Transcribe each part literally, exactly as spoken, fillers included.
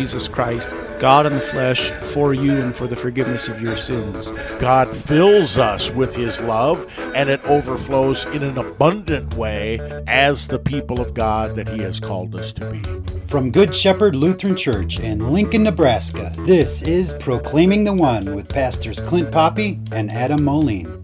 Jesus Christ, God in the flesh, for you and for the forgiveness of your sins. God fills us with his love, and it overflows in an abundant way as the people of God that he has called us to be. From Good Shepherd Lutheran Church in Lincoln, Nebraska, this is Proclaiming the One with Pastors Clint Poppy and Adam Moline.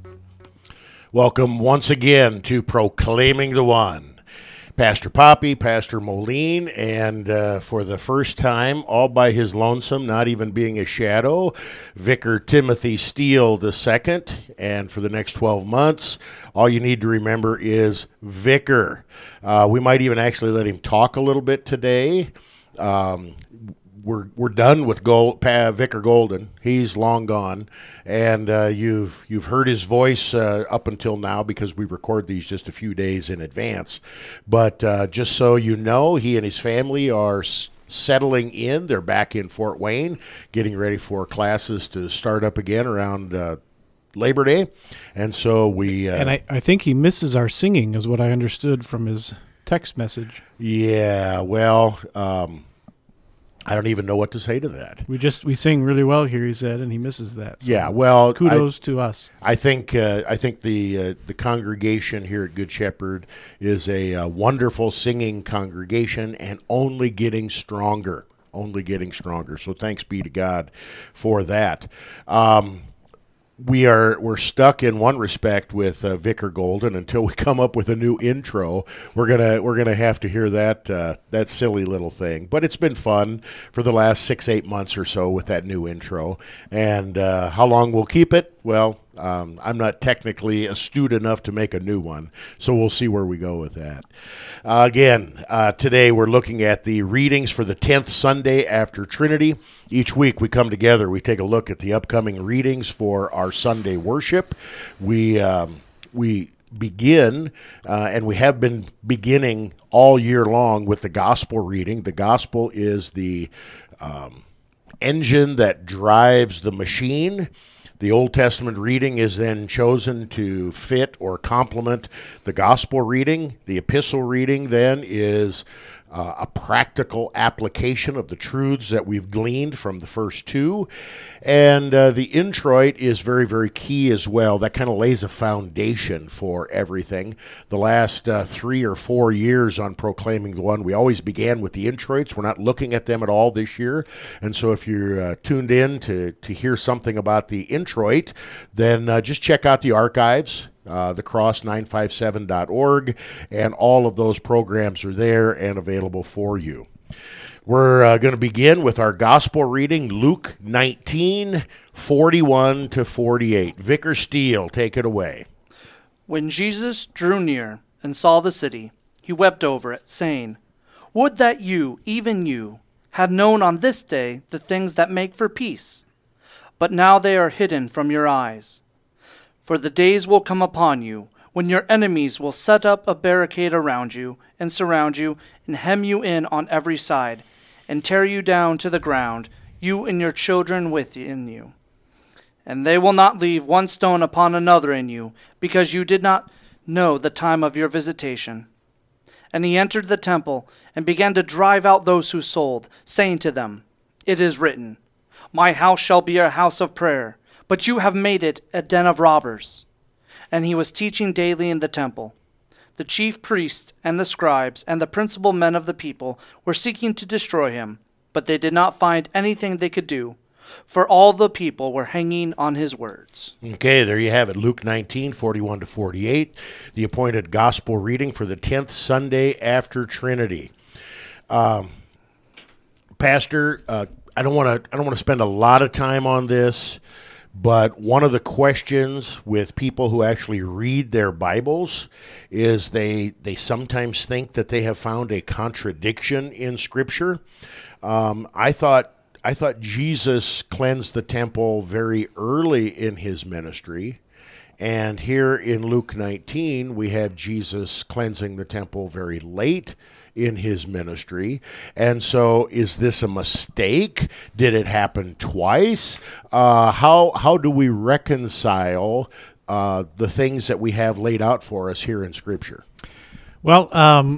Welcome once again to Proclaiming the One. Pastor Poppy, Pastor Moline, and uh, for the first time, all by his lonesome, not even being a shadow, Vicar Timothy Steele the second. And for the next twelve months, all you need to remember is Vicar. Uh, we might even actually let him talk a little bit today. Um, We're we're done with Gold, pa, Vicar Golden. He's long gone, and uh, you've you've heard his voice uh, up until now because we record these just a few days in advance. But uh, just so you know, he and his family are s- settling in. They're back in Fort Wayne, getting ready for classes to start up again around uh, Labor Day, and so we. Uh, and I, I think he misses our singing, is what I understood from his text message. Yeah, well. Um, I don't even know what to say to that. We just we sing really well here, he said, and he misses that. So yeah, well, kudos I, to us. I think uh, I think the uh, the congregation here at Good Shepherd is a uh, wonderful singing congregation, and only getting stronger, only getting stronger. So thanks be to God for that. Um, We are we're stuck in one respect with uh, Vicar Golden until we come up with a new intro. We're gonna we're gonna have to hear that uh, that silly little thing. But it's been fun for the last six eight months or so with that new intro. And uh, how long we'll keep it? Well, um, I'm not technically astute enough to make a new one, so we'll see where we go with that. Uh, again, uh, today we're looking at the readings for the tenth Sunday after Trinity. Each week we come together, we take a look at the upcoming readings for our Sunday worship. We um, we begin, uh, and we have been beginning all year long with the gospel reading. The gospel is the um, engine that drives the machine. The Old Testament reading is then chosen to fit or complement the gospel reading. The epistle reading then is uh, a practical application of the truths that we've gleaned from the first two. And uh, the introit is very, very key as well. That kind of lays a foundation for everything. The last uh, three or four years on Proclaiming the One, we always began with the introits. We're not looking at them at all this year. And so if you're uh, tuned in to, to hear something about the introit, then uh, just check out the archives. Uh, the cross nine five seven dot org, and all of those programs are there and available for you. We're uh, going to begin with our gospel reading, Luke nineteen, forty-one to forty-eight. Vicar Steele, take it away. When Jesus drew near and saw the city, he wept over it, saying, "Would that you, even you, had known on this day the things that make for peace, but now they are hidden from your eyes. For the days will come upon you when your enemies will set up a barricade around you and surround you and hem you in on every side and tear you down to the ground, you and your children within you. And they will not leave one stone upon another in you, because you did not know the time of your visitation." And he entered the temple and began to drive out those who sold, saying to them, "It is written, 'My house shall be a house of prayer,' but you have made it a den of robbers." And he was teaching daily in the temple. The chief priests and the scribes and the principal men of the people were seeking to destroy him, but they did not find anything they could do, for all the people were hanging on his words. Okay, there you have it, Luke nineteen, forty-one to forty-eight, the appointed gospel reading for the tenth Sunday after Trinity. Um, Pastor, uh, I don't want to. I don't want to spend a lot of time on this. But one of the questions with people who actually read their Bibles is they they sometimes think that they have found a contradiction in Scripture. Um, I thought I thought Jesus cleansed the temple very early in his ministry, and here in Luke nineteen we have Jesus cleansing the temple very late in his ministry. And so is this a mistake? Did it happen twice? Uh, how how do we reconcile uh, the things that we have laid out for us here in Scripture? Well, um,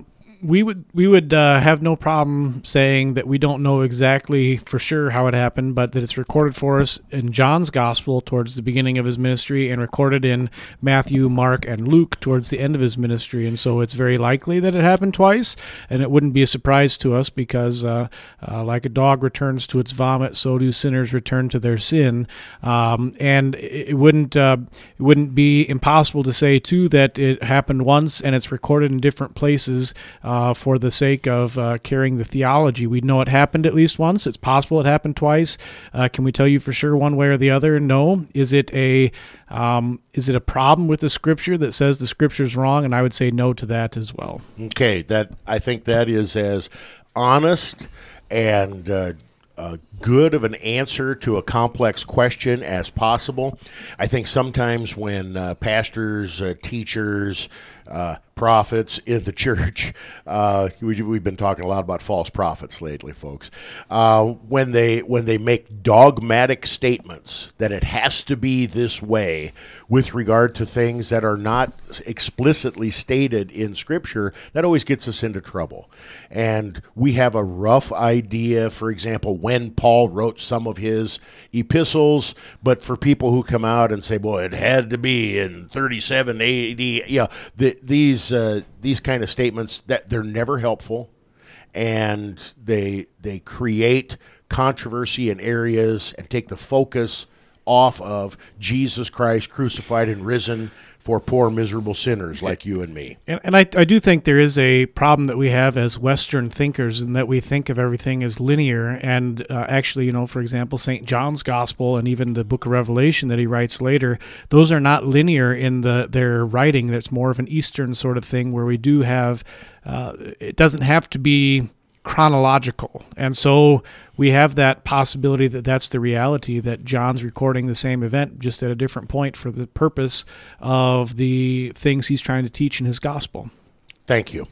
we would we would uh, have no problem saying that we don't know exactly for sure how it happened, but that it's recorded for us in John's Gospel towards the beginning of his ministry and recorded in Matthew, Mark, and Luke towards the end of his ministry. And so it's very likely that it happened twice, and it wouldn't be a surprise to us because uh, uh, like a dog returns to its vomit, so do sinners return to their sin. Um, and it wouldn't uh, it wouldn't be impossible to say, too, that it happened once and it's recorded in different places uh, for the sake of uh, carrying the theology. We know it happened at least once. It's possible it happened twice. Uh, can we tell you for sure one way or the other? No. Is it a um, is it a problem with the Scripture that says the Scripture's wrong? And I would say no to that as well. Okay, that I think that is as honest and uh, uh, good of an answer to a complex question as possible. I think sometimes when uh, pastors, uh, teachers, uh, prophets in the church, uh, we, we've been talking a lot about false prophets lately, folks. Uh, when they when they make dogmatic statements that it has to be this way with regard to things that are not explicitly stated in Scripture, that always gets us into trouble. And we have a rough idea, for example, when Paul wrote some of his epistles, but for people who come out and say, boy, it had to be in thirty-seven A D, yeah, the, these uh, these kind of statements, that they're never helpful, and they they create controversy in areas and take the focus off of Jesus Christ crucified and risen for poor, miserable sinners like you and me. And, and I, I do think there is a problem that we have as Western thinkers in that we think of everything as linear. And uh, actually, you know, for example, Saint John's Gospel and even the Book of Revelation that he writes later, those are not linear in the their writing. That's more of an Eastern sort of thing where we do have, uh, it doesn't have to be chronological. And so we have that possibility that that's the reality, that John's recording the same event just at a different point for the purpose of the things he's trying to teach in his gospel. Thank you.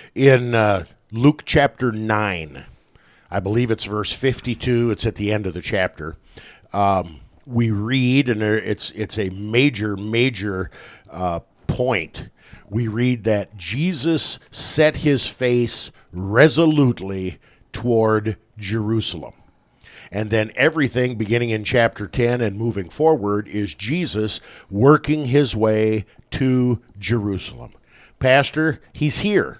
In uh, Luke chapter nine, I believe it's verse fifty-two, it's at the end of the chapter, um, we read, and there, it's, it's a major, major uh, point. We read that Jesus set his face resolutely toward Jerusalem. And then everything beginning in chapter ten and moving forward is Jesus working his way to Jerusalem. Pastor, he's here.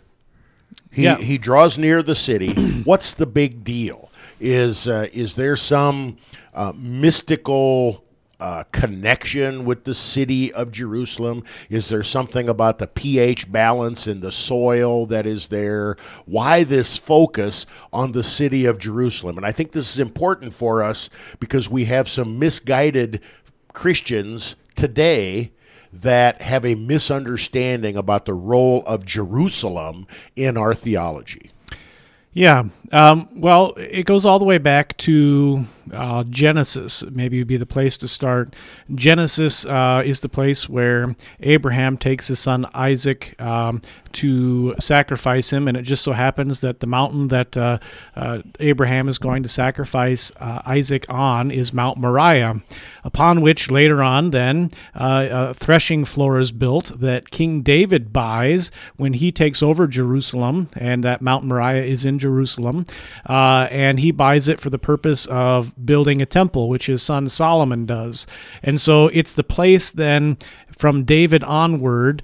He yeah. he draws near the city. What's the big deal? Is uh, is there some uh, mystical Uh, connection with the city of Jerusalem? Is there something about the pH balance in the soil that is there? Why this focus on the city of Jerusalem? And I think this is important for us because we have some misguided Christians today that have a misunderstanding about the role of Jerusalem in our theology. Yeah. Um, well, it goes all the way back to uh, Genesis. Maybe would be the place to start. Genesis uh, is the place where Abraham takes his son Isaac um, to sacrifice him, and it just so happens that the mountain that uh, uh, Abraham is going to sacrifice uh, Isaac on is Mount Moriah, upon which later on then uh, a threshing floor is built that King David buys when he takes over Jerusalem, and that Mount Moriah is in Jerusalem, uh, and he buys it for the purpose of building a temple, which his son Solomon does. And so it's the place then from David onward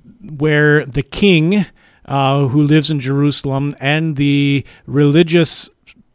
where the king uh, who lives in Jerusalem and the religious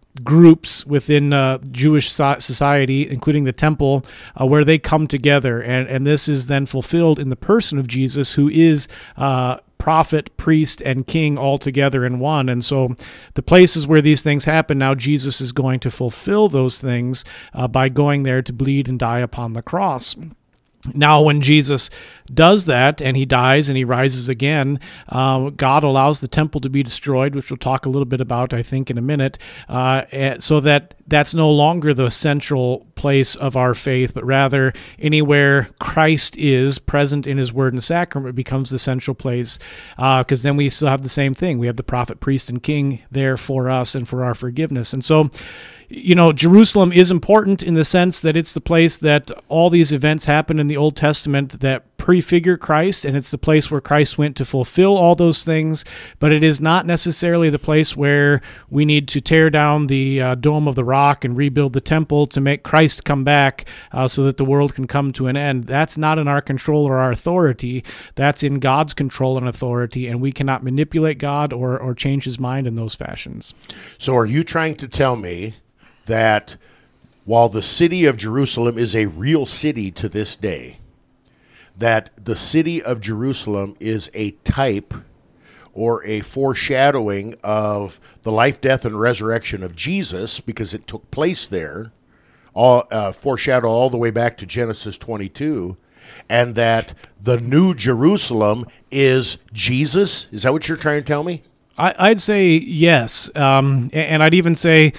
groups within uh, Jewish society, including the temple, uh, where they come together. And, and this is then fulfilled in the person of Jesus, who is uh, prophet, priest, and king all together in one. And so the places where these things happen, now Jesus is going to fulfill those things uh, by going there to bleed and die upon the cross. Now, when Jesus does that and he dies and he rises again, uh, God allows the temple to be destroyed, which we'll talk a little bit about, I think, in a minute, uh, so that that's no longer the central place of our faith, but rather anywhere Christ is present in his word and sacrament becomes the central place, because uh, then we still have the same thing. We have the prophet, priest, and king there for us and for our forgiveness. And so you know, Jerusalem is important in the sense that it's the place that all these events happen in the Old Testament that prefigure Christ, and it's the place where Christ went to fulfill all those things, but it is not necessarily the place where we need to tear down the uh, Dome of the Rock and rebuild the temple to make Christ come back uh, so that the world can come to an end. That's not in our control or our authority. That's in God's control and authority, and we cannot manipulate God or, or change his mind in those fashions. So are you trying to tell me that while the city of Jerusalem is a real city to this day, that the city of Jerusalem is a type or a foreshadowing of the life, death, and resurrection of Jesus, because it took place there, all uh, foreshadow all the way back to Genesis twenty-two, and that the new Jerusalem is Jesus? Is that what you're trying to tell me? I, I'd say yes, um, and I'd even say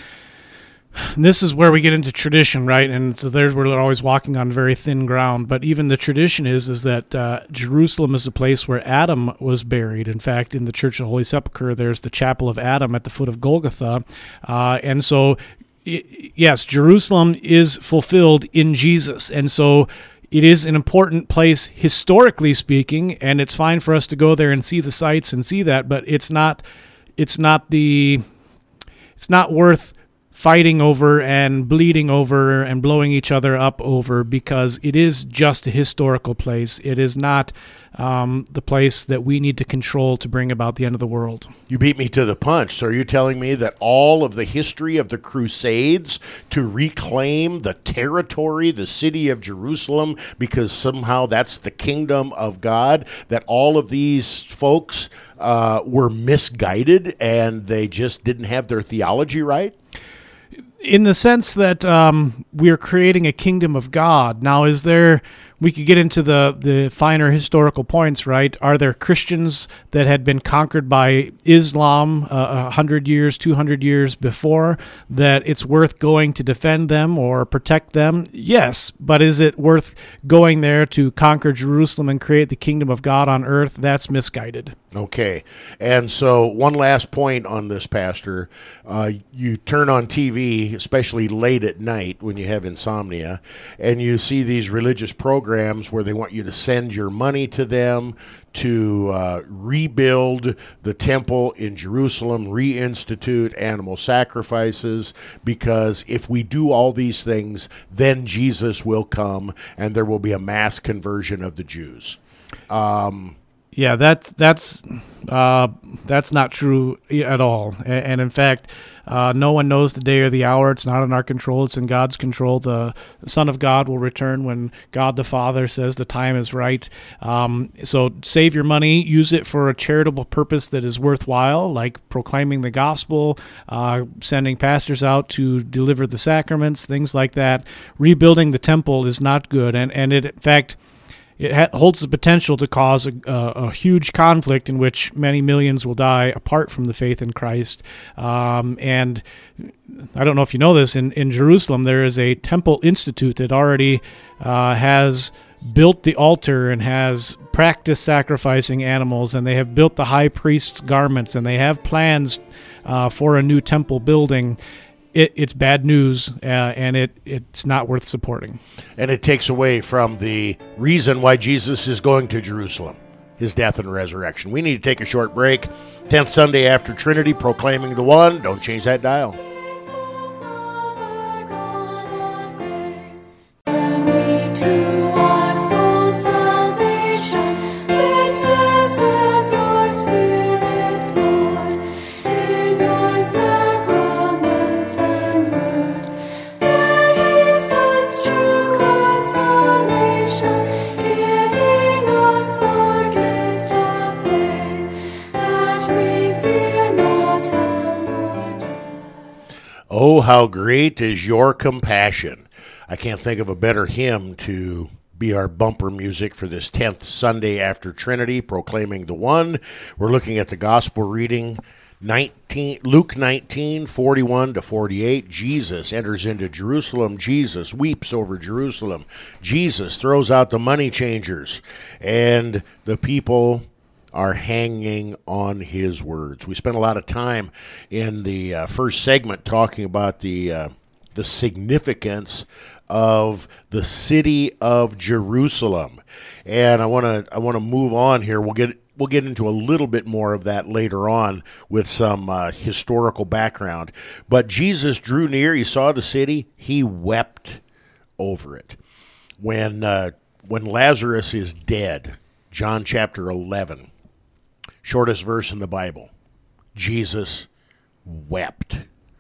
this is where we get into tradition, right? And so there's we're always walking on very thin ground. But even the tradition is is that uh, Jerusalem is a place where Adam was buried. In fact, in the Church of the Holy Sepulchre, there's the Chapel of Adam at the foot of Golgotha, uh, and so it, yes, Jerusalem is fulfilled in Jesus, and so it is an important place historically speaking, and it's fine for us to go there and see the sights and see that, but it's not it's not the it's not worth fighting over and bleeding over and blowing each other up over, because it is just a historical place. It is not um, the place that we need to control to bring about the end of the world. You beat me to the punch. So are you telling me that all of the history of the Crusades to reclaim the territory, the city of Jerusalem, because somehow that's the kingdom of God, that all of these folks uh, were misguided and they just didn't have their theology right? In the sense that um, we're creating a kingdom of God. Now, is there, we could get into the, the finer historical points, right? Are there Christians that had been conquered by Islam uh, one hundred years, two hundred years before, that it's worth going to defend them or protect them? Yes, but is it worth going there to conquer Jerusalem and create the kingdom of God on earth? That's misguided. Okay. And so one last point on this, Pastor. Uh, you turn on T V, especially late at night when you have insomnia, and you see these religious programs where they want you to send your money to them to uh, rebuild the temple in Jerusalem, reinstitute animal sacrifices, because if we do all these things, then Jesus will come and there will be a mass conversion of the Jews. Um Yeah, that's that's uh, that's not true at all. And, and in fact, uh, no one knows the day or the hour. It's not in our control. It's in God's control. The Son of God will return when God the Father says the time is right. Um, so save your money. Use it for a charitable purpose that is worthwhile, like proclaiming the gospel, uh, sending pastors out to deliver the sacraments, things like that. Rebuilding the temple is not good. And, and it, in fact, it ha- holds the potential to cause a, a, a huge conflict in which many millions will die apart from the faith in Christ. Um, and I don't know if you know this, in, in Jerusalem there is a temple institute that already uh, has built the altar and has practiced sacrificing animals, and they have built the high priest's garments, and they have plans uh, for a new temple building. It, it's bad news, uh, and it, it's not worth supporting. And it takes away from the reason why Jesus is going to Jerusalem, his death and resurrection. We need to take a short break. tenth Sunday after Trinity, proclaiming the one. Don't change that dial. Oh, how great is your compassion. I can't think of a better hymn to be our bumper music for this tenth Sunday after Trinity, proclaiming the one. We're looking at the gospel reading, nineteen, Luke nineteen, forty-one to forty-eight. Jesus enters into Jerusalem. Jesus weeps over Jerusalem. Jesus throws out the money changers, and the people are hanging on his words. We spent a lot of time in the uh, first segment talking about the uh, the significance of the city of Jerusalem. And I want to I want to move on here. We'll get we'll get into a little bit more of that later on with some uh, historical background. But Jesus drew near. He saw the city. He wept over it. When uh, when Lazarus is dead, John chapter eleven, shortest verse in the Bible, Jesus wept.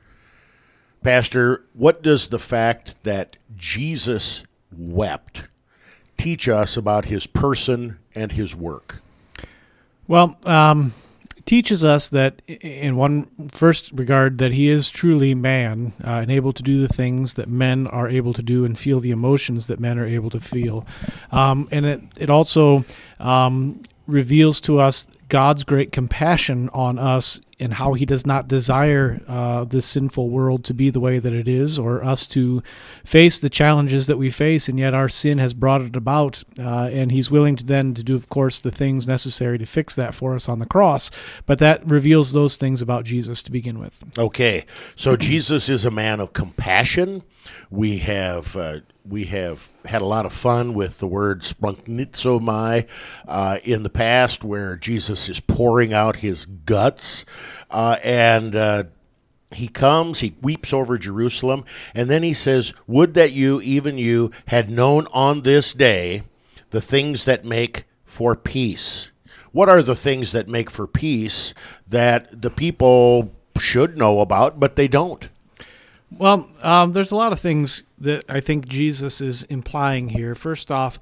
Pastor, what does the fact that Jesus wept teach us about his person and his work? Well, um, it teaches us that in one first regard that he is truly man uh, and able to do the things that men are able to do and feel the emotions that men are able to feel. Um, and it, it also um, reveals to us God's great compassion on us and how he does not desire uh, this sinful world to be the way that it is, or us to face the challenges that we face, and yet our sin has brought it about, uh, and he's willing to then to do, of course, the things necessary to fix that for us on the cross. But that reveals those things about Jesus to begin with. Okay, so Jesus is a man of compassion. We have uh, we have had a lot of fun with the word splanchnizomai uh, in the past, where Jesus is pouring out his guts, uh, and uh, he comes, he weeps over Jerusalem, and then he says, "Would that you, even you, had known on this day the things that make for peace." What are the things that make for peace that the people should know about, but they don't? Well, um, there's a lot of things that I think Jesus is implying here. First off,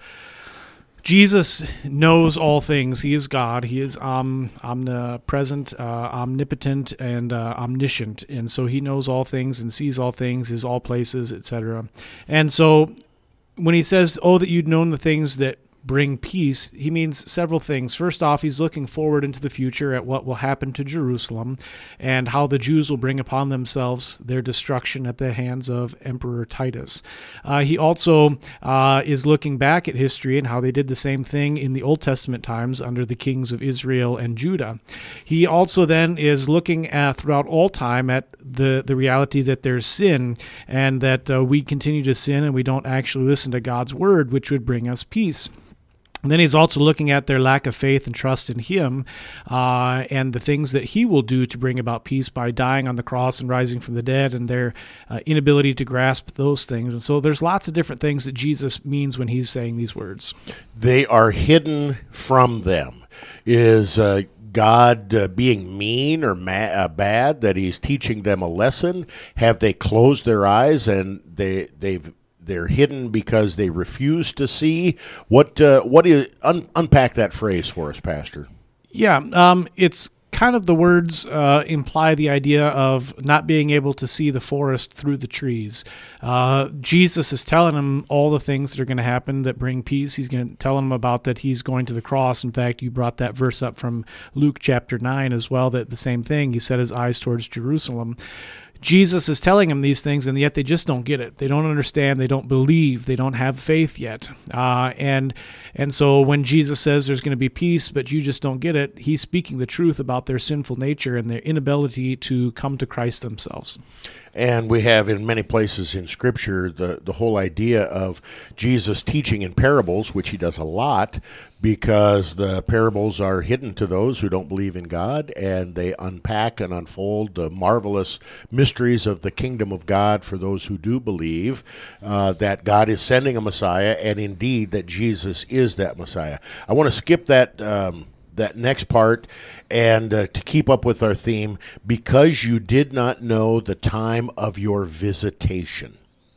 Jesus knows all things. He is God. He is um, omnipresent, uh, omnipotent, and uh, omniscient. And so he knows all things and sees all things, is all places, et cetera. And so when he says, oh, that you'd known the things that bring peace, he means several things. First off, he's looking forward into the future at what will happen to Jerusalem and how the Jews will bring upon themselves their destruction at the hands of Emperor Titus. Uh, he also uh, is looking back at history and how they did the same thing in the Old Testament times under the kings of Israel and Judah. He also then is looking at throughout all time at the, the reality that there's sin and that uh, we continue to sin and we don't actually listen to God's word, which would bring us peace. And then he's also looking at their lack of faith and trust in him uh, and the things that he will do to bring about peace by dying on the cross and rising from the dead, and their uh, inability to grasp those things. And so there's lots of different things that Jesus means when he's saying these words. They are hidden from them. Is uh, God uh, being mean or ma- uh, bad, that he's teaching them a lesson? Have they closed their eyes and they, they've They're hidden because they refuse to see? What uh, what is un, unpack that phrase for us, Pastor? Yeah, um, it's kind of the words uh, imply the idea of not being able to see the forest through the trees. Uh, Jesus is telling them all the things that are going to happen that bring peace. He's going to tell them about that he's going to the cross. In fact, you brought that verse up from Luke chapter nine as well, that the same thing. He set his eyes towards Jerusalem. Jesus is telling them these things, and yet they just don't get it. They don't understand. They don't believe. They don't have faith yet. Uh, and and so when Jesus says there's going to be peace, but you just don't get it, he's speaking the truth about their sinful nature and their inability to come to Christ themselves. And we have in many places in Scripture the, the whole idea of Jesus teaching in parables, which he does a lot, because the parables are hidden to those who don't believe in God, and they unpack and unfold the marvelous mysteries of the kingdom of God for those who do believe uh, that God is sending a Messiah, and indeed that Jesus is that Messiah. I want to skip that um, that next part and uh, to keep up with our theme, because you did not know the time of your visitation.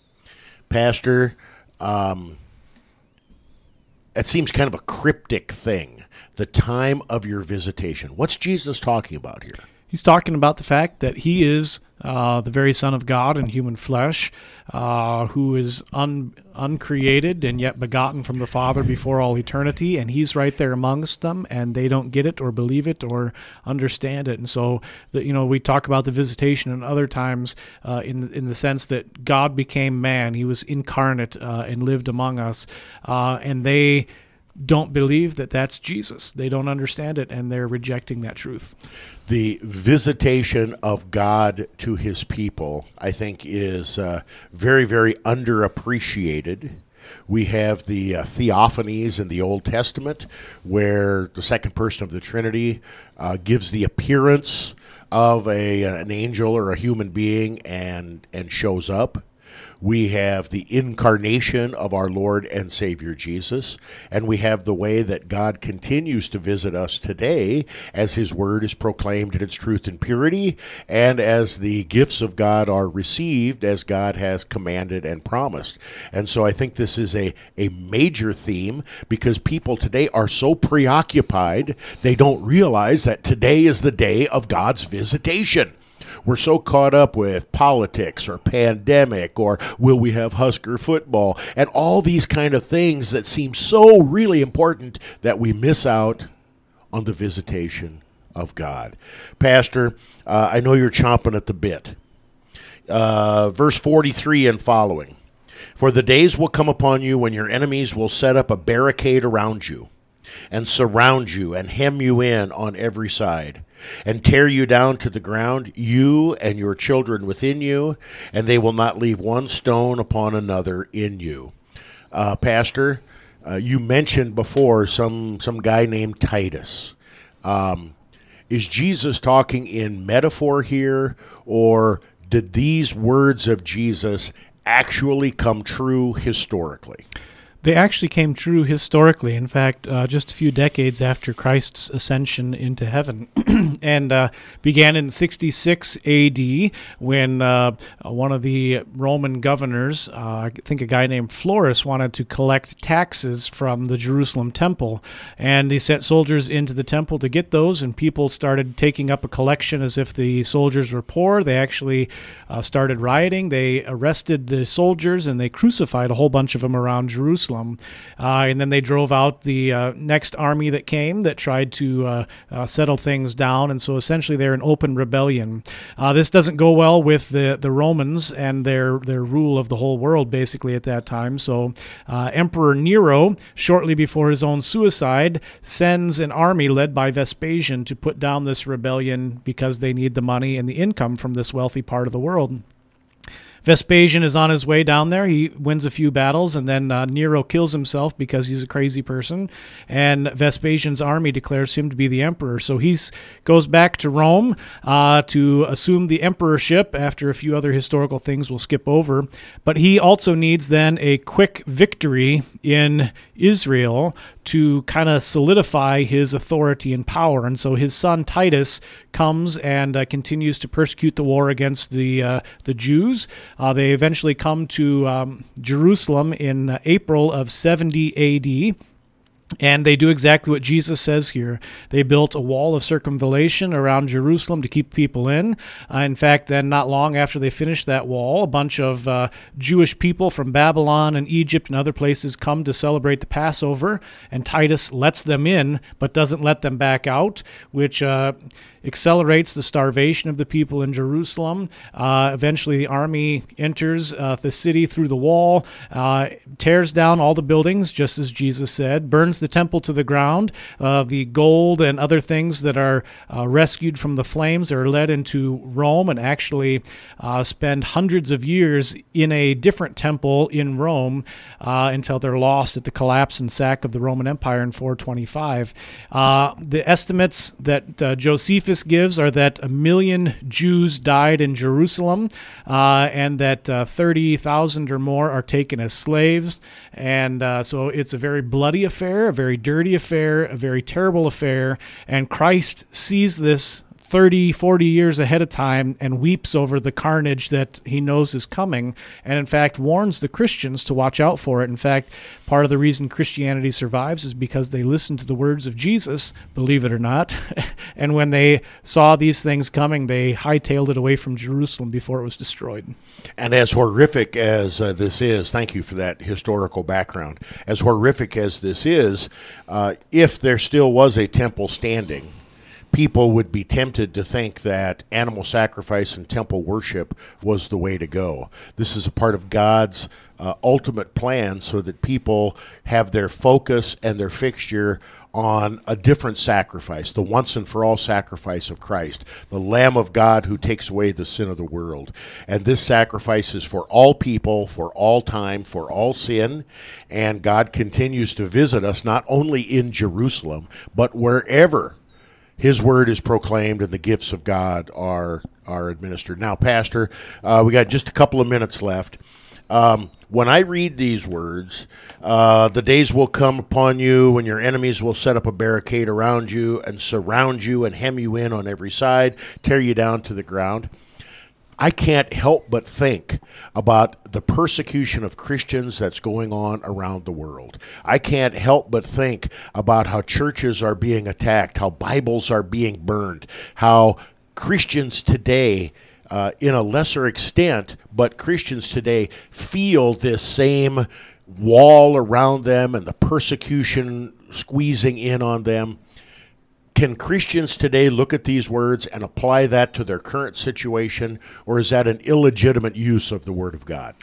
Pastor, um, it seems kind of a cryptic thing, the time of your visitation. What's Jesus talking about here? He's talking about the fact that he is uh, the very Son of God in human flesh, uh, who is un- uncreated and yet begotten from the Father before all eternity, and he's right there amongst them, and they don't get it or believe it or understand it. And so, the, you know, we talk about the visitation and other times uh, in in the sense that God became man; he was incarnate uh, and lived among us, uh, and they. don't believe that that's Jesus. They don't understand it, and they're rejecting that truth. The visitation of God to his people, I think, is uh, very, very underappreciated. We have the uh, theophanies in the Old Testament, where the second person of the Trinity uh, gives the appearance of a an angel or a human being and and shows up. We have the incarnation of our Lord and Savior Jesus, and we have the way that God continues to visit us today as his word is proclaimed in its truth and purity, and as the gifts of God are received as God has commanded and promised. And so I think this is a, a major theme, because people today are so preoccupied, they don't realize that today is the day of God's visitation. We're so caught up with politics or pandemic or will we have Husker football and all these kind of things that seem so really important that we miss out on the visitation of God. Pastor, uh, I know you're chomping at the bit. Uh, verse forty-three and following. For the days will come upon you when your enemies will set up a barricade around you and surround you and hem you in on every side, and tear you down to the ground, you and your children within you, and they will not leave one stone upon another in you. Uh, Pastor, uh, you mentioned before some, some guy named Titus. Um, is Jesus talking in metaphor here, or did these words of Jesus actually come true historically? They actually came true historically. In fact, uh, just a few decades after Christ's ascension into heaven, and uh, began in sixty-six A D when uh, one of the Roman governors, uh, I think a guy named Florus, wanted to collect taxes from the Jerusalem temple, and they sent soldiers into the temple to get those, and people started taking up a collection as if the soldiers were poor. They actually uh, started rioting. They arrested the soldiers, and they crucified a whole bunch of them around Jerusalem. Uh, and then they drove out the uh, next army that came that tried to uh, uh, settle things down. And so essentially they're in open rebellion. Uh, this doesn't go well with the, the Romans and their, their rule of the whole world basically at that time. So uh, Emperor Nero, shortly before his own suicide, sends an army led by Vespasian to put down this rebellion because they need the money and the income from this wealthy part of the world. Vespasian is on his way down there. He wins a few battles, and then uh, Nero kills himself because he's a crazy person, and Vespasian's army declares him to be the emperor. So he goes back to Rome uh, to assume the emperorship after a few other historical things we'll skip over. But he also needs then a quick victory in Israel to kind of solidify his authority and power. And so his son Titus comes and uh, continues to persecute the war against the uh, the Jews. Uh, they eventually come to um, Jerusalem in uh, April of seventy A D, and they do exactly what Jesus says here. They built a wall of circumvallation around Jerusalem to keep people in. Uh, in fact, then not long after they finished that wall, a bunch of uh, Jewish people from Babylon and Egypt and other places come to celebrate the Passover, and Titus lets them in but doesn't let them back out, which uh, accelerates the starvation of the people in Jerusalem. Uh, eventually, the army enters uh, the city through the wall, uh, tears down all the buildings, just as Jesus said, burns the temple to the ground. Uh, the gold and other things that are uh, rescued from the flames are led into Rome and actually uh, spend hundreds of years in a different temple in Rome uh, until they're lost at the collapse and sack of the Roman Empire in four twenty-five. Uh, the estimates that uh, Josephus gives are that a million Jews died in Jerusalem uh, and that uh, thirty thousand or more are taken as slaves. And uh, so it's a very bloody affair, a very dirty affair, a very terrible affair. And Christ sees this thirty, forty years ahead of time and weeps over the carnage that he knows is coming, and in fact warns the Christians to watch out for it. In fact, part of the reason Christianity survives is because they listened to the words of Jesus, believe it or not, and when they saw these things coming, they hightailed it away from Jerusalem before it was destroyed. And as horrific as uh, this is, thank you for that historical background, as horrific as this is, uh, if there still was a temple standing, people would be tempted to think that animal sacrifice and temple worship was the way to go. This is a part of God's uh, ultimate plan so that people have their focus and their fixture on a different sacrifice, the once and for all sacrifice of Christ, the Lamb of God who takes away the sin of the world. And this sacrifice is for all people, for all time, for all sin. And God continues to visit us not only in Jerusalem, but wherever His word is proclaimed and the gifts of God are are administered. Now, Pastor, uh, we got just a couple of minutes left. Um, when I read these words, uh, the days will come upon you when your enemies will set up a barricade around you and surround you and hem you in on every side, tear you down to the ground. I can't help but think about the persecution of Christians that's going on around the world. I can't help but think about how churches are being attacked, how Bibles are being burned, how Christians today, uh, in a lesser extent, but Christians today feel this same wall around them and the persecution squeezing in on them. Can Christians today look at these words and apply that to their current situation, or is that an illegitimate use of the Word of God?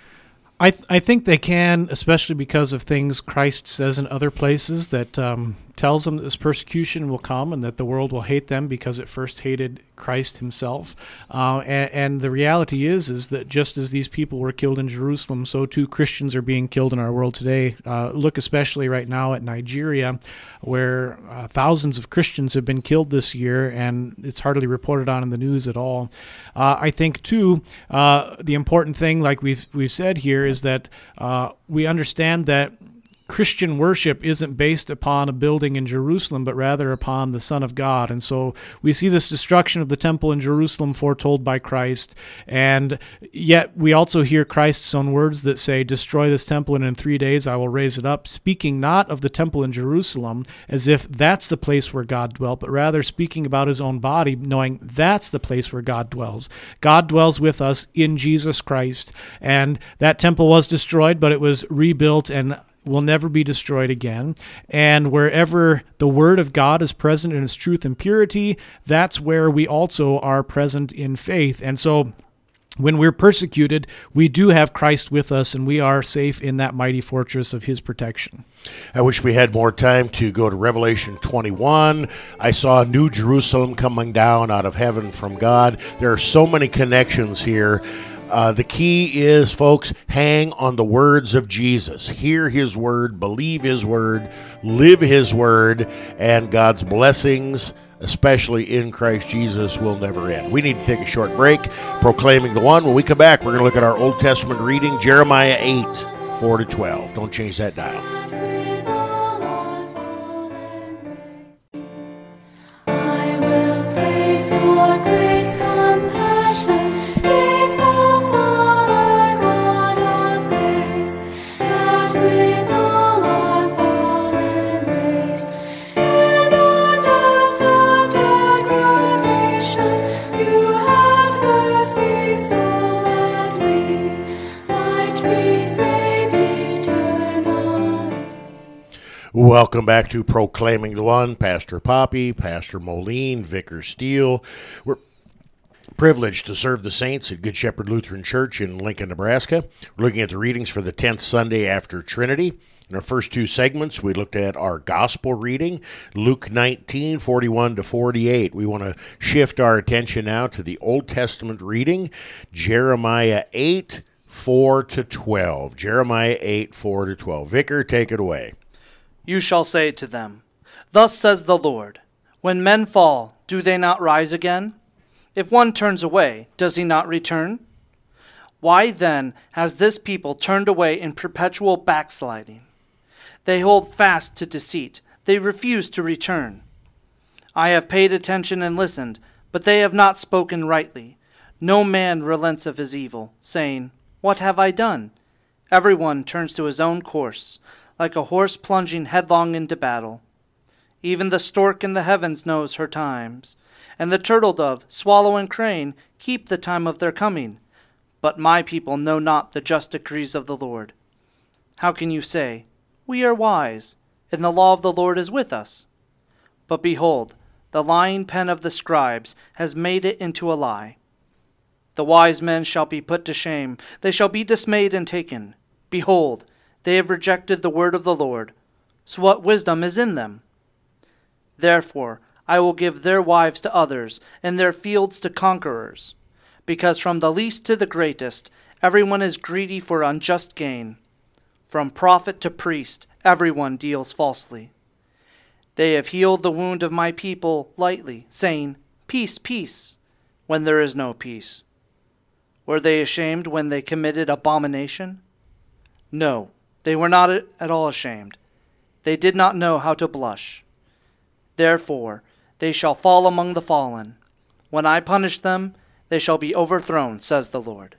I th- I think they can, especially because of things Christ says in other places that um, tells them that this persecution will come and that the world will hate them because it first hated Christ himself. Uh, and, and the reality is is that just as these people were killed in Jerusalem, so too Christians are being killed in our world today. Uh, look especially right now at Nigeria, where uh, thousands of Christians have been killed this year, and it's hardly reported on in the news at all. Uh, I think, too, uh, the important thing, like we've, we've said here, is that uh, we understand that Christian worship isn't based upon a building in Jerusalem, but rather upon the Son of God. And so we see this destruction of the temple in Jerusalem foretold by Christ, and yet we also hear Christ's own words that say, destroy this temple, and in three days I will raise it up, speaking not of the temple in Jerusalem as if that's the place where God dwelt, but rather speaking about his own body, knowing that's the place where God dwells. God dwells with us in Jesus Christ, and that temple was destroyed, but it was rebuilt and will never be destroyed again. And wherever the Word of God is present in its truth and purity, that's where we also are present in faith. And so when we're persecuted, we do have Christ with us, and we are safe in that mighty fortress of his protection. I wish we had more time to go to Revelation twenty-one. I saw New Jerusalem coming down out of heaven from God. There are so many connections here. Uh, the key is, folks, hang on the words of Jesus. Hear his word, believe his word, live his word, and God's blessings, especially in Christ Jesus, will never end. We need to take a short break, proclaiming the one. When we come back, we're going to look at our Old Testament reading, Jeremiah eight, four to twelve. Don't change that dial. I will praise your great compassion. Welcome back to Proclaiming the One. Pastor Poppy, Pastor Moline, Vicar Steele. We're privileged to serve the saints at Good Shepherd Lutheran Church in Lincoln, Nebraska. We're looking at the readings for the tenth Sunday after Trinity. In our first two segments, we looked at our gospel reading, Luke nineteen, forty-one to forty-eight. We want to shift our attention now to the Old Testament reading, Jeremiah eight, four to twelve. Jeremiah eight, four to twelve. Vicar, take it away. You shall say to them, Thus says the Lord, when men fall, do they not rise again? If one turns away, does he not return? Why then has this people turned away in perpetual backsliding? They hold fast to deceit. They refuse to return. I have paid attention and listened, but they have not spoken rightly. No man relents of his evil, saying, What have I done? Everyone turns to his own course, like a horse plunging headlong into battle. Even the stork in the heavens knows her times, and the turtle dove, swallow, and crane keep the time of their coming. But my people know not the just decrees of the Lord. How can you say, We are wise, and the law of the Lord is with us? But behold, The lying pen of the scribes has made it into a lie. The wise men shall be put to shame. They shall be dismayed and taken. Behold, they have rejected the word of the Lord. So what wisdom is in them? Therefore I will give their wives to others, and their fields to conquerors. Because from the least to the greatest, everyone is greedy for unjust gain. From prophet to priest, everyone deals falsely. They have healed the wound of my people lightly, saying, Peace, peace, when there is no peace. Were they ashamed when they committed abomination? No, they were not at all ashamed. They did not know how to blush. Therefore, they shall fall among the fallen. When I punish them, they shall be overthrown, says the Lord.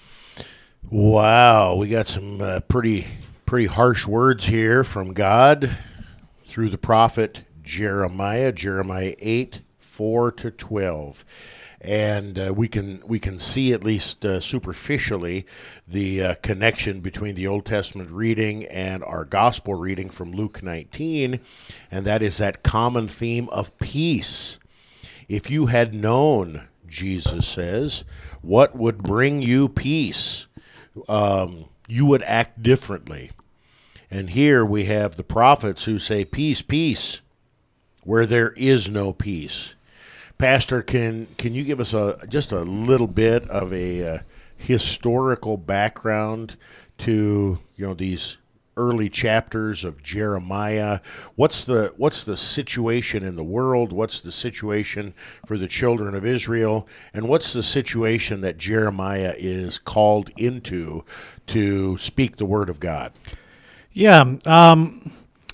Wow, we got some uh, pretty pretty harsh words here from God through the prophet Jeremiah, Jeremiah eight, four to twelve. And uh, we can we can see, at least uh, superficially, the uh, connection between the Old Testament reading and our gospel reading from Luke nineteen, and that is that common theme of peace. If you had known, Jesus says, what would bring you peace, um, you would act differently. And here we have the prophets who say, peace, peace, where there is no peace. Pastor, can can you give us a just a little bit of a uh, historical background to, you know, these early chapters of Jeremiah? What's the what's the situation in the world? What's the situation for the children of Israel? And what's the situation that Jeremiah is called into to speak the word of God? Yeah. Um,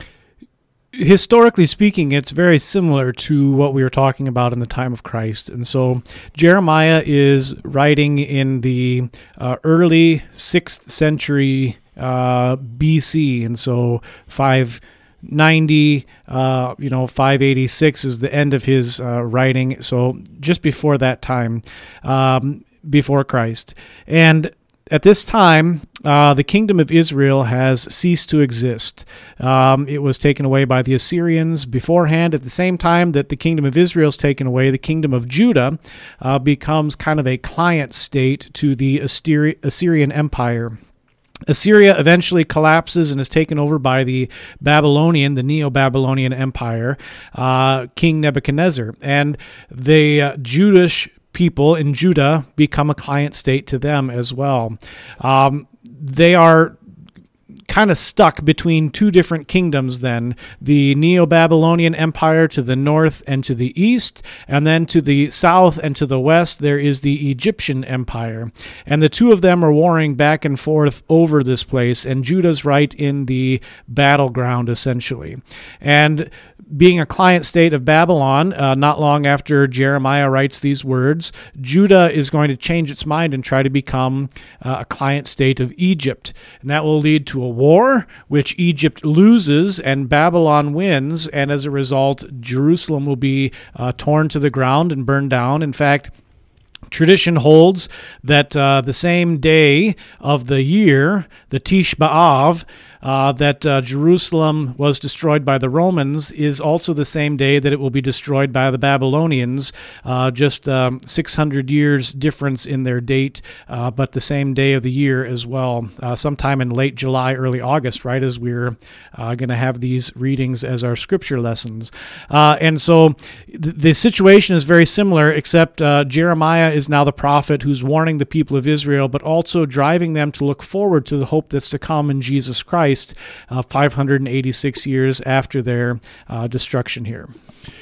historically speaking, it's very similar to what we were talking about in the time of Christ. And so Jeremiah is writing in the uh, early sixth century uh, B C. And so five ninety, uh, you know, five eighty-six is the end of his uh, writing. So just before that time, um, before Christ. And at this time, uh, the kingdom of Israel has ceased to exist. Um, it was taken away by the Assyrians beforehand. At the same time that the kingdom of Israel is taken away, the kingdom of Judah uh, becomes kind of a client state to the Assyri- Assyrian Empire. Assyria eventually collapses and is taken over by the Babylonian, the Neo-Babylonian Empire, uh, King Nebuchadnezzar. And the uh, Jewish people in Judah become a client state to them as well. Um, they are kind of stuck between two different kingdoms then, the Neo-Babylonian Empire to the north and to the east, and then to the south and to the west there is the Egyptian Empire. And the two of them are warring back and forth over this place, and Judah's right in the battleground essentially. And being a client state of Babylon, uh, not long after Jeremiah writes these words, Judah is going to change its mind and try to become uh, a client state of Egypt. And that will lead to a war, which Egypt loses and Babylon wins. And as a result, Jerusalem will be uh, torn to the ground and burned down. In fact, tradition holds that uh, the same day of the year, the Tish B'Av, uh, that uh, Jerusalem was destroyed by the Romans is also the same day that it will be destroyed by the Babylonians, uh, just um, six hundred years difference in their date, uh, but the same day of the year as well, uh, sometime in late July, early August, right as we're uh, going to have these readings as our scripture lessons. Uh, and so th- the situation is very similar, except uh, Jeremiah is now the prophet who's warning the people of Israel, but also driving them to look forward to the hope that's to come in Jesus Christ, uh, five hundred eighty-six years after their uh, destruction here.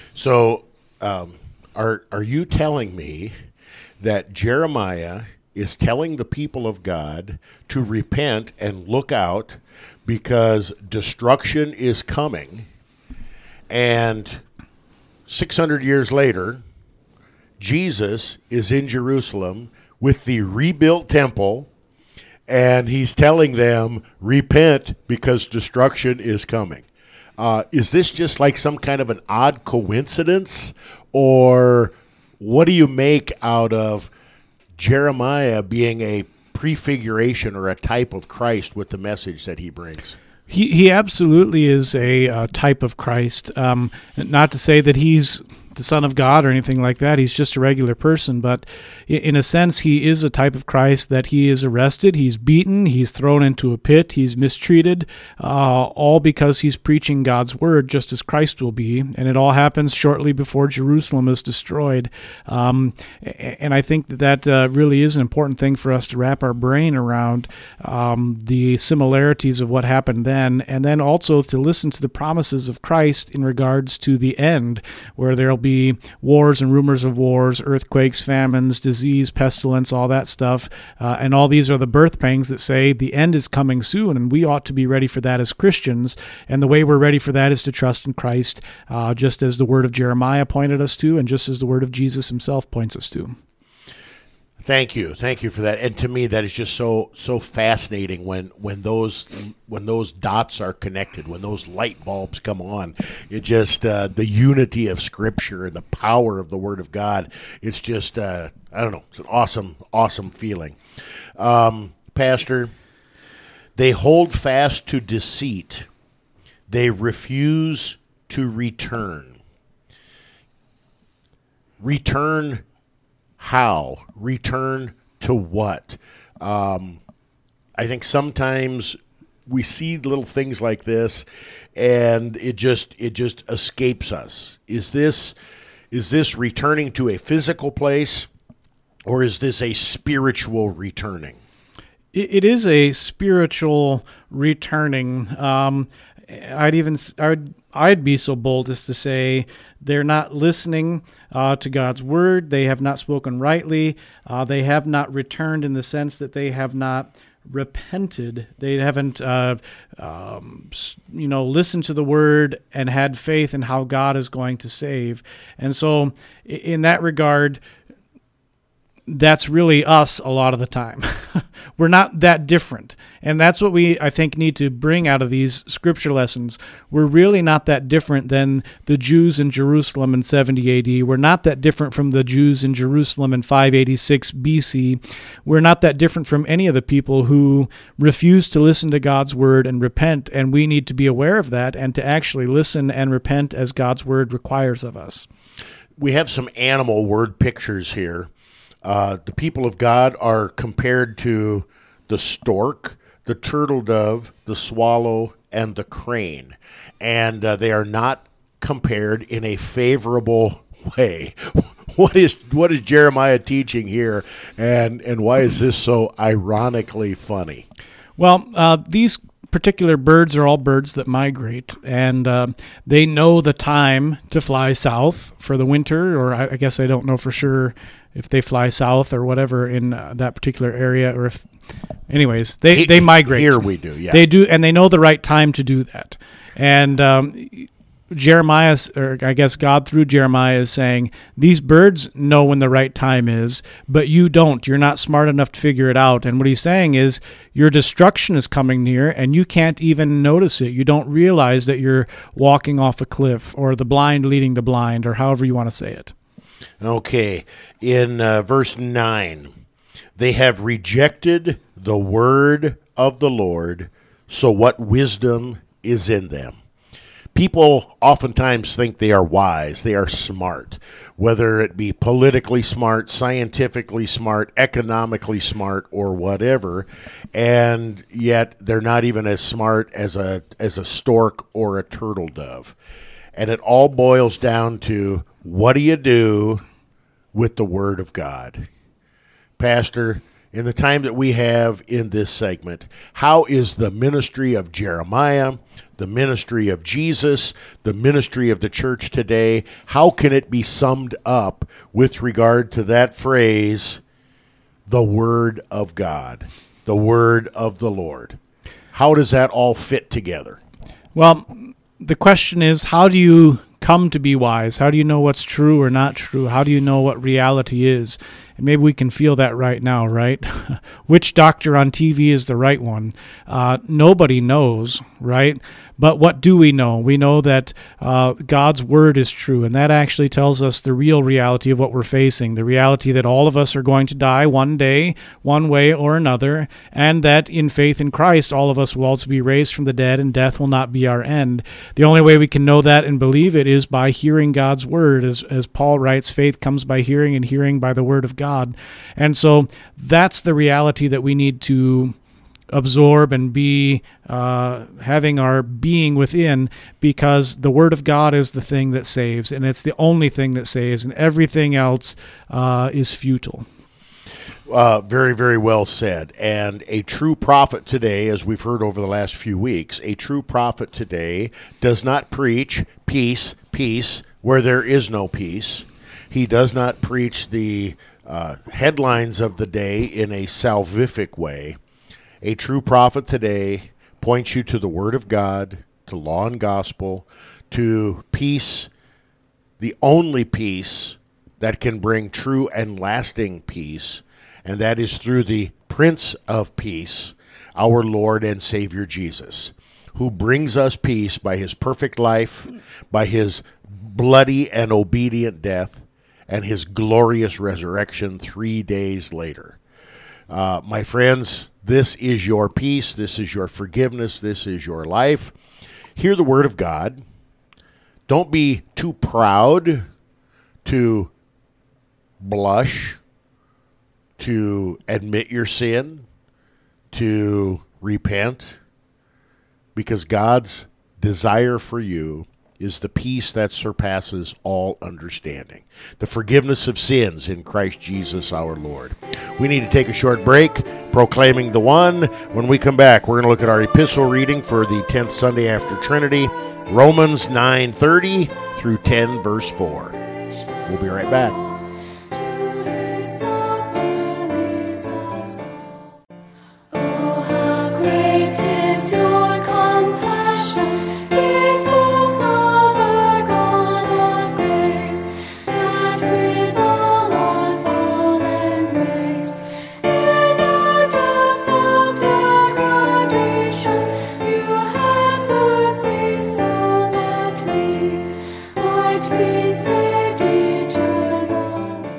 So, um, are are you telling me that Jeremiah is telling the people of God to repent and look out because destruction is coming, and six hundred years later, Jesus is in Jerusalem with the rebuilt temple, and he's telling them, repent because destruction is coming? Uh, is this just like some kind of an odd coincidence, or what do you make out of Jeremiah being a prefiguration or a type of Christ with the message that he brings? He he absolutely is a uh, type of Christ. Um, not to say that he's the Son of God or anything like that. He's just a regular person. But in a sense, he is a type of Christ that he is arrested, he's beaten, he's thrown into a pit, he's mistreated, uh, all because he's preaching God's word, just as Christ will be. And it all happens shortly before Jerusalem is destroyed. Um, and I think that that uh, really is an important thing for us to wrap our brain around, um, the similarities of what happened then, and then also to listen to the promises of Christ in regards to the end, where there'll be wars and rumors of wars, earthquakes, famines, disease, pestilence, all that stuff. Uh, and all these are the birth pangs that say the end is coming soon, and we ought to be ready for that as Christians. And the way we're ready for that is to trust in Christ, uh, just as the word of Jeremiah pointed us to, and just as the word of Jesus himself points us to. Thank you, thank you for that. And to me, that is just so so fascinating when when those when those dots are connected, when those light bulbs come on. It just uh, the unity of Scripture and the power of the Word of God. It's just uh, I don't know. It's an awesome, awesome feeling. Um, Pastor, they hold fast to deceit. They refuse to return. Return. How? Return to what? Um, I think sometimes we see little things like this, and it just it just escapes us. Is this is this returning to a physical place, or is this a spiritual returning? It, it is a spiritual returning. Um, I'd even I'd I'd be so bold as to say they're not listening uh, to God's word. They have not spoken rightly. Uh, they have not returned in the sense that they have not repented. They haven't, uh, um, you know, listened to the word and had faith in how God is going to save. And so, in that regard, that's really us a lot of the time. We're not that different. And that's what we, I think, need to bring out of these scripture lessons. We're really not that different than the Jews in Jerusalem in seventy A D. We're not that different from the Jews in Jerusalem in five eighty-six B C. We're not that different from any of the people who refuse to listen to God's word and repent. And we need to be aware of that and to actually listen and repent as God's word requires of us. We have some animal word pictures here. Uh, the people of God are compared to the stork, the turtle dove, the swallow, and the crane. And uh, they are not compared in a favorable way. What is what is Jeremiah teaching here, and, and why is this so ironically funny? Well, uh, these particular birds are all birds that migrate, and uh, they know the time to fly south for the winter, or I, I guess I don't know for sure if they fly south or whatever in uh, that particular area, or if, anyways, they, they migrate. Here we do, yeah. They do, and they know the right time to do that. And um, Jeremiah, or I guess God through Jeremiah is saying, these birds know when the right time is, but you don't. You're not smart enough to figure it out. And what he's saying is, your destruction is coming near, and you can't even notice it. You don't realize that you're walking off a cliff, or the blind leading the blind, or however you want to say it. Okay, in uh, verse nine, they have rejected the word of the Lord, so what wisdom is in them? People oftentimes think they are wise, they are smart, whether it be politically smart, scientifically smart, economically smart, or whatever, and yet they're not even as smart as a as a stork or a turtle dove. And it all boils down to, what do you do with the Word of God? Pastor, in the time that we have in this segment, how is the ministry of Jeremiah, the ministry of Jesus, the ministry of the church today, how can it be summed up with regard to that phrase, the Word of God, the Word of the Lord? How does that all fit together? Well, the question is, how do you come to be wise? How do you know what's true or not true? How do you know what reality is? And maybe we can feel that right now, right? Which doctor on T V is the right one? Uh, nobody knows, right? But what do we know? We know that uh, God's word is true, and that actually tells us the real reality of what we're facing, the reality that all of us are going to die one day, one way or another, and that in faith in Christ, all of us will also be raised from the dead, and death will not be our end. The only way we can know that and believe it is by hearing God's word. As, as Paul writes, faith comes by hearing, and hearing by the word of God. And so that's the reality that we need to absorb and be uh, having our being within, because the Word of God is the thing that saves, and it's the only thing that saves, and everything else uh, is futile. Uh, very, very well said. And a true prophet today, as we've heard over the last few weeks, a true prophet today does not preach peace, peace, where there is no peace. He does not preach the uh, headlines of the day in a salvific way. A true prophet today points you to the Word of God, to law and gospel, to peace, the only peace that can bring true and lasting peace, and that is through the Prince of Peace, our Lord and Savior Jesus, who brings us peace by his perfect life, by his bloody and obedient death, and his glorious resurrection three days later. Uh, my friends, this is your peace, this is your forgiveness, this is your life. Hear the word of God. Don't be too proud to blush, to admit your sin, to repent, because God's desire for you is the peace that surpasses all understanding, the forgiveness of sins in Christ Jesus our Lord. We need to take a short break, proclaiming the one. When we come back, we're going to look at our epistle reading for the tenth Sunday after Trinity, Romans nine thirty through ten, verse four. We'll be right back. Oh, how great is your compassion, faithful Father, God of grace, that with all our fallen race, in our depths of degradation, you had mercy so that we might be saved eternally.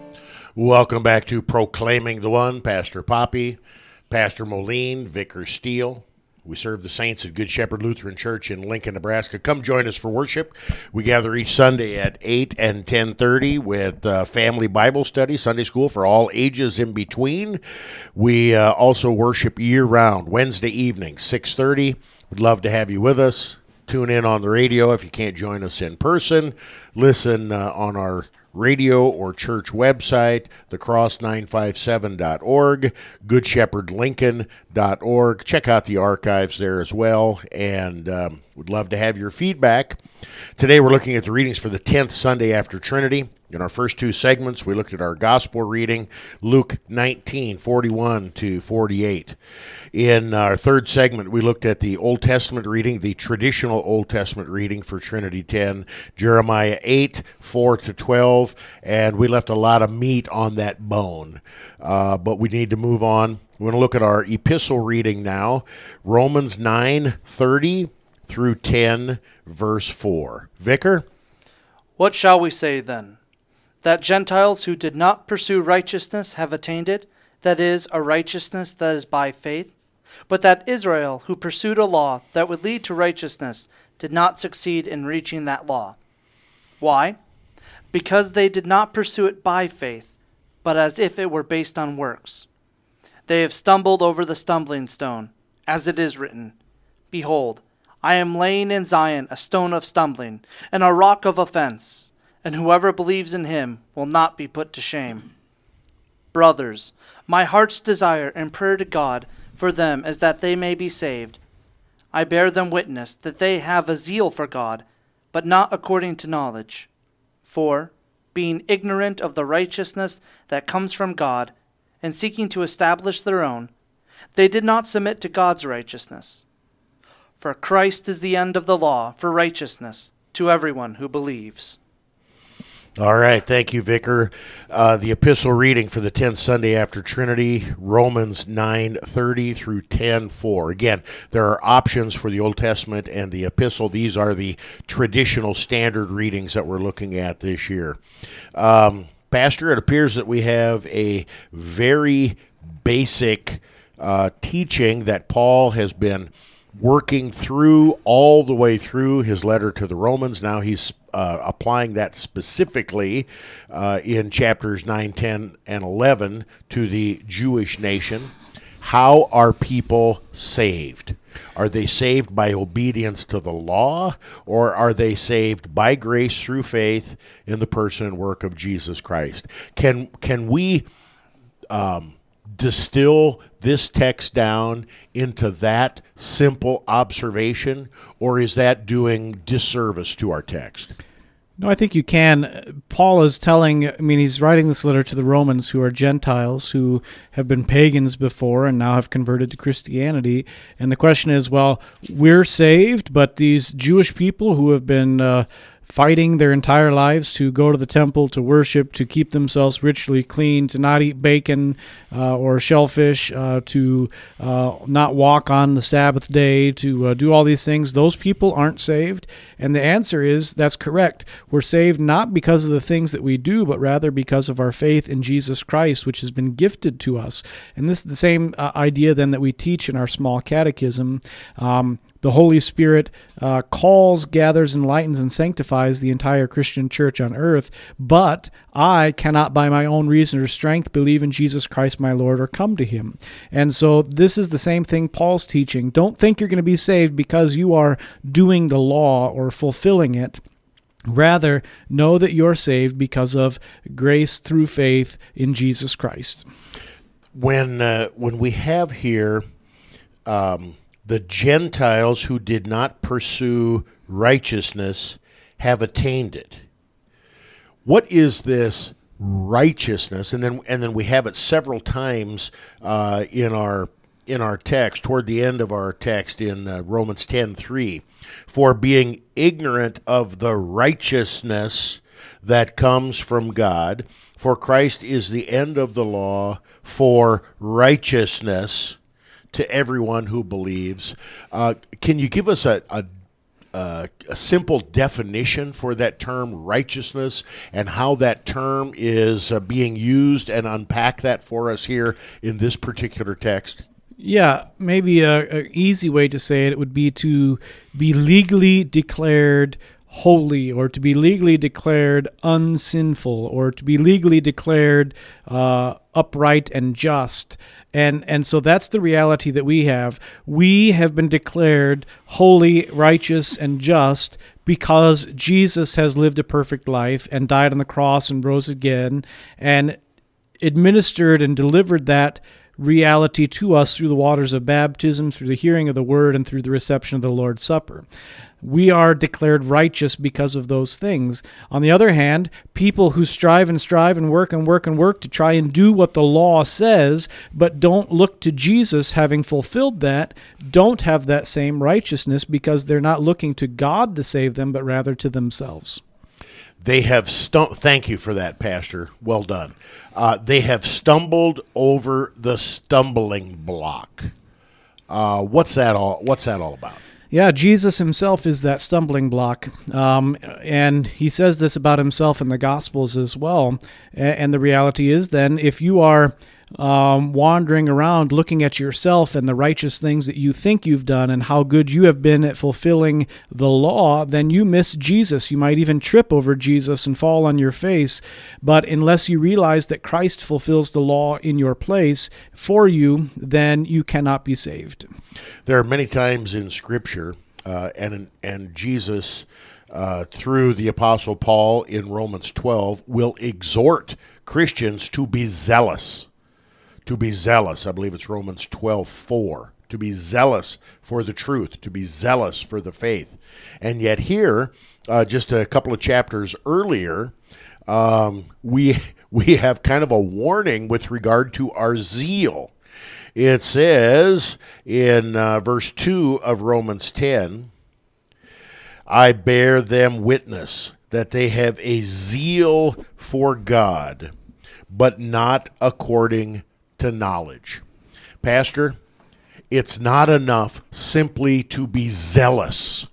Welcome back to Proclaiming the One. Pastor Poppy, Pastor Moline, Vicar Steele. We serve the saints at Good Shepherd Lutheran Church in Lincoln, Nebraska. Come join us for worship. We gather each Sunday at eight and ten thirty with uh, family Bible study, Sunday school for all ages in between. We uh, also worship year-round, Wednesday evening, six thirty. We'd love to have you with us. Tune in on the radio if you can't join us in person. Listen uh, on our radio or church website, the cross nine five seven dot org, good shepherd lincoln dot org. Check out the archives there as well, and um, we'd love to have your feedback. Today we're looking at the readings for the tenth Sunday after Trinity. In our first two segments, we looked at our gospel reading, Luke nineteen, forty-one to forty-eight. In our third segment, we looked at the Old Testament reading, the traditional Old Testament reading for Trinity ten, Jeremiah eight, four to twelve, and we left a lot of meat on that bone. Uh, but we need to move on. We're going to look at our epistle reading now, Romans nine, thirty through ten, verse four. Vicar? What shall we say then? That Gentiles who did not pursue righteousness have attained it, that is, a righteousness that is by faith? But that Israel, who pursued a law that would lead to righteousness, did not succeed in reaching that law. Why? Because they did not pursue it by faith, but as if it were based on works. They have stumbled over the stumbling stone, as it is written, Behold, I am laying in Zion a stone of stumbling, and a rock of offense, and whoever believes in him will not be put to shame. Brothers, my heart's desire and prayer to God for them is that they may be saved. I bear them witness that they have a zeal for God, but not according to knowledge. For, being ignorant of the righteousness that comes from God, and seeking to establish their own, they did not submit to God's righteousness. For Christ is the end of the law for righteousness to everyone who believes. All right, thank you, Vicar. Uh, the epistle reading for the tenth Sunday after Trinity, Romans nine thirty through ten four. Again, there are options for the Old Testament and the epistle. These are the traditional standard readings that we're looking at this year. Um, Pastor, it appears that we have a very basic uh, teaching that Paul has been working through all the way through his letter to the Romans. Now he's uh, applying that specifically uh, in chapters nine, ten, and eleven to the Jewish nation. How are people saved? Are they saved by obedience to the law, or are they saved by grace through faith in the person and work of Jesus Christ? Can can we um, distill this text down into that simple observation, or is that doing disservice to our text? No, I think you can. Paul is telling, I mean, he's writing this letter to the Romans, who are Gentiles, who have been pagans before and now have converted to Christianity. And the question is, well, we're saved, but these Jewish people who have been uh, fighting their entire lives to go to the temple, to worship, to keep themselves ritually clean, to not eat bacon uh, or shellfish, uh, to uh, not walk on the Sabbath day, to uh, do all these things, those people aren't saved. And the answer is, that's correct. We're saved not because of the things that we do, but rather because of our faith in Jesus Christ, which has been gifted to us. And this is the same uh, idea then that we teach in our small catechism. Um, the Holy Spirit uh, calls, gathers, enlightens, and sanctifies the entire Christian church on earth, but I cannot by my own reason or strength believe in Jesus Christ my Lord or come to him. And so this is the same thing Paul's teaching. Don't think you're going to be saved because you are doing the law or fulfilling it. Rather, know that you're saved because of grace through faith in Jesus Christ. When uh, when we have here um, the Gentiles who did not pursue righteousness have attained it. What is this righteousness? And then and then we have it several times uh, in our in our text, toward the end of our text in uh, Romans ten three. For being ignorant of the righteousness that comes from God, for Christ is the end of the law for righteousness to everyone who believes. Uh, can you give us a, a, a, a simple definition for that term righteousness and how that term is uh, being used, and unpack that for us here in this particular text? Yeah, maybe a, a easy way to say it, it would be to be legally declared holy, or to be legally declared unsinful, or to be legally declared uh, upright and just. And and so that's the reality that we have. We have been declared holy, righteous, and just because Jesus has lived a perfect life and died on the cross and rose again and administered and delivered that reality to us through the waters of baptism, through the hearing of the word, and through the reception of the Lord's Supper. We are declared righteous because of those things. On the other hand, people who strive and strive and work and work and work to try and do what the law says, but don't look to Jesus having fulfilled that, don't have that same righteousness because they're not looking to God to save them, but rather to themselves. They have stum- Thank you for that, Pastor. Well done. Uh, they have stumbled over the stumbling block. Uh, what's that all? What's that all about? Yeah, Jesus himself is that stumbling block, um, and he says this about himself in the Gospels as well. And the reality is then, if you are um, wandering around looking at yourself and the righteous things that you think you've done and how good you have been at fulfilling the law, then you miss Jesus. You might even trip over Jesus and fall on your face. But unless you realize that Christ fulfills the law in your place for you, then you cannot be saved. There are many times in Scripture, uh, and and Jesus, uh, through the Apostle Paul in Romans twelve, will exhort Christians to be zealous. To be zealous. I believe it's Romans twelve four. To be zealous for the truth. To be zealous for the faith. And yet here, uh, just a couple of chapters earlier, um, we we have kind of a warning with regard to our zeal. It says in uh, verse two of Romans ten, I bear them witness that they have a zeal for God, but not according to knowledge. Pastor, it's not enough simply to be zealous,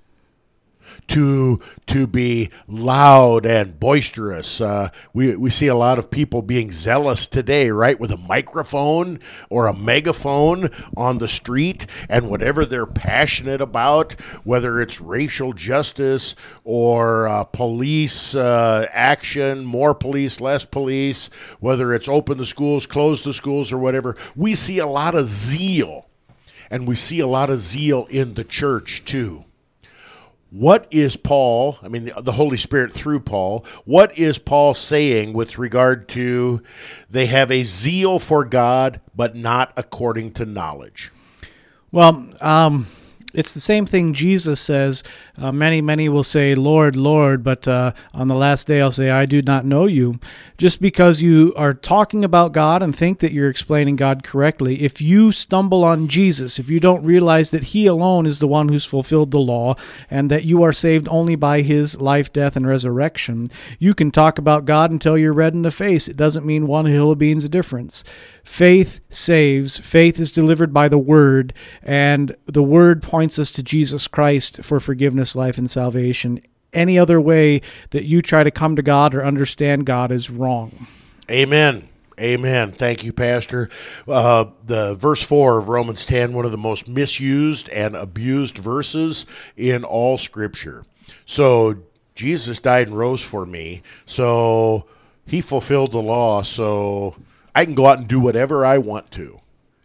to to be loud and boisterous. Uh, we, we see a lot of people being zealous today, right, with a microphone or a megaphone on the street, and whatever they're passionate about, whether it's racial justice or uh, police uh, action, more police, less police, whether it's open the schools, close the schools, or whatever, we see a lot of zeal, and we see a lot of zeal in the church too. What is Paul, I mean, the, the Holy Spirit through Paul, what is Paul saying with regard to they have a zeal for God, but not according to knowledge? Well, um, it's the same thing Jesus says. Uh, many, many will say, Lord, Lord, but uh, on the last day I'll say, I do not know you. Just because you are talking about God and think that you're explaining God correctly, if you stumble on Jesus, if you don't realize that he alone is the one who's fulfilled the law and that you are saved only by his life, death, and resurrection, you can talk about God until you're red in the face. It doesn't mean one hill of beans a difference. Faith saves. Faith is delivered by the Word, and the Word points us to Jesus Christ for forgiveness, life, and salvation. Any other way that you try to come to God or understand God is wrong. Amen. Amen. Thank you, Pastor. Uh, the verse four of Romans ten, one of the most misused and abused verses in all Scripture. So Jesus died and rose for me, so he fulfilled the law, so I can go out and do whatever I want to.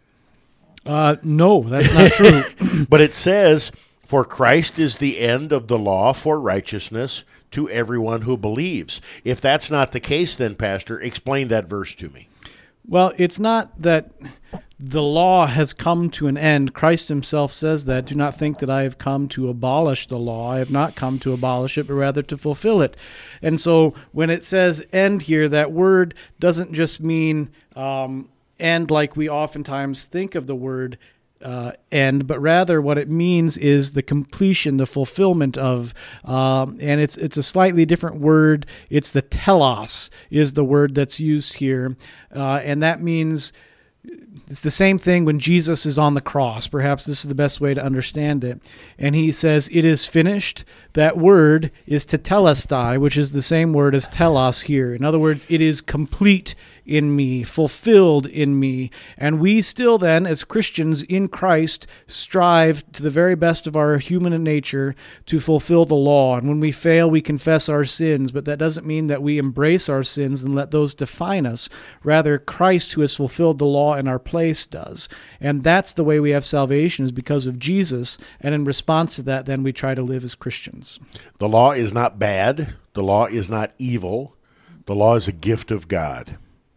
Uh, no, that's not true. But it says, for Christ is the end of the law for righteousness to everyone who believes. If that's not the case, then, Pastor, explain that verse to me. Well, it's not that the law has come to an end. Christ himself says that. Do not think that I have come to abolish the law. I have not come to abolish it, but rather to fulfill it. And so when it says end here, that word doesn't just mean um, end like we oftentimes think of the word Uh, end, but rather what it means is the completion, the fulfillment of, um, and it's it's a slightly different word. It's the telos is the word that's used here, uh, and that means it's the same thing when Jesus is on the cross. Perhaps this is the best way to understand it. And he says, it is finished. That word is tetelestai, which is the same word as telos here. In other words, it is complete in me, fulfilled in me. And we still then, as Christians in Christ, strive to the very best of our human nature to fulfill the law. And when we fail, we confess our sins, but that doesn't mean that we embrace our sins and let those define us. Rather, Christ, who has fulfilled the law in our place, does. And that's the way we have salvation, is because of Jesus. And in response to that, then we try to live as Christians. The law is not bad. The law is not evil. The law is a gift of God.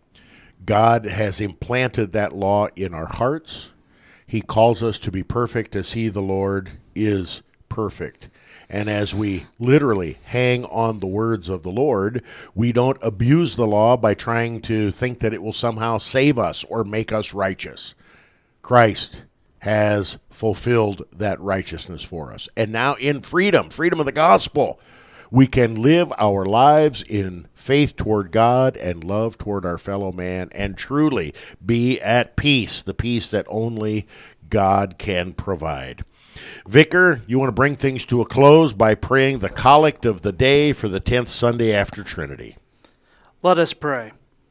God has implanted that law in our hearts. He calls us to be perfect as he, the Lord, is perfect. And as we literally hang on the words of the Lord, we don't abuse the law by trying to think that it will somehow save us or make us righteous. Christ has fulfilled that righteousness for us. And now in freedom, freedom of the gospel, we can live our lives in faith toward God and love toward our fellow man and truly be at peace, the peace that only God can provide. Vicar, you want to bring things to a close by praying the collect of the day for the tenth Sunday after Trinity. Let us pray.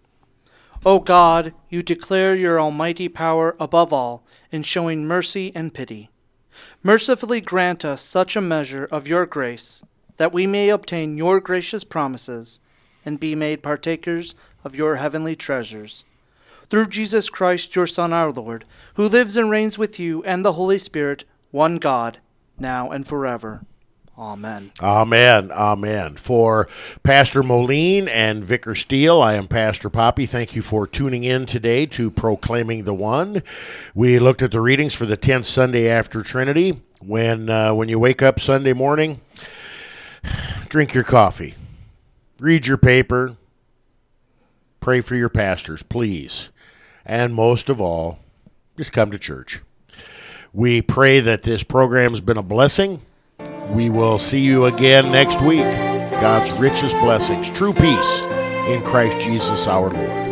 O God, you declare your almighty power above all in showing mercy and pity. Mercifully grant us such a measure of your grace that we may obtain your gracious promises and be made partakers of your heavenly treasures. Through Jesus Christ, your Son, our Lord, who lives and reigns with you and the Holy Spirit, one God, now and forever. Amen. Amen. Amen. For Pastor Moline and Vicar Steele, I am Pastor Poppy. Thank you for tuning in today to Proclaiming the One. We looked at the readings for the tenth Sunday after Trinity. When, uh, when you wake up Sunday morning, drink your coffee, read your paper, pray for your pastors, please. And most of all, just come to church. We pray that this program has been a blessing. We will see you again next week. God's richest blessings, true peace in Christ Jesus our Lord.